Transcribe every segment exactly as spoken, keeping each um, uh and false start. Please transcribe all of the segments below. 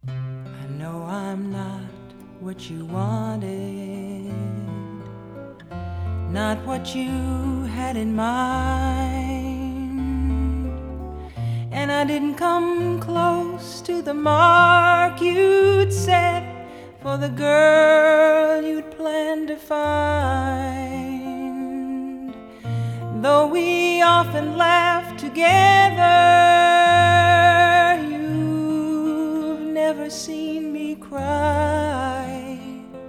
I know I'm not what you wanted, not what you had in mind, and I didn't come close to the mark you'd set for the girl you'd planned to find. Though we often laugh together, you've never seen me cry.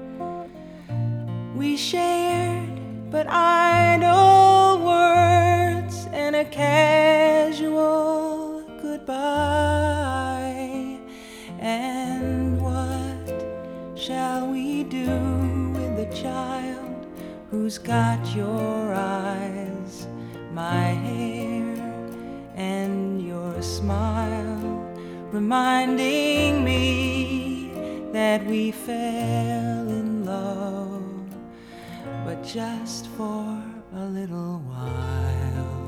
We shared but idle words and a casual goodbye. And what shall we do with the child who's got your eyes, my hair, and your smile, reminding me that we fell in love, but just for a little while.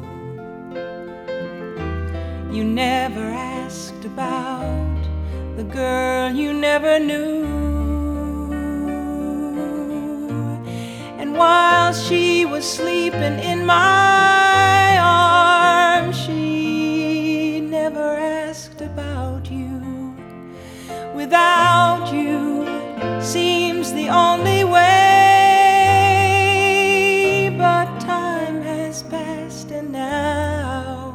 You never asked about the girl you never knew, and while she was sleeping in my arms, she never asked about you. Without you seems the only way, but time has passed and now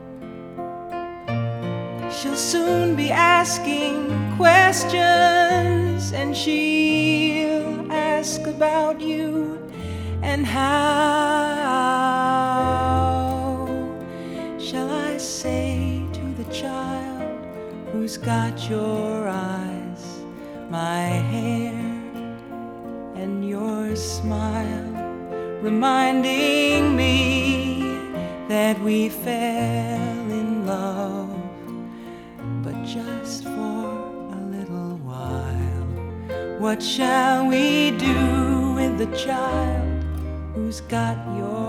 she'll soon be asking questions, and she'll ask about you and how shall I say to the child who's got your eyes, my hair, and your smile, reminding me that we fell in love, but just for a little while. What shall we do with the child who's got your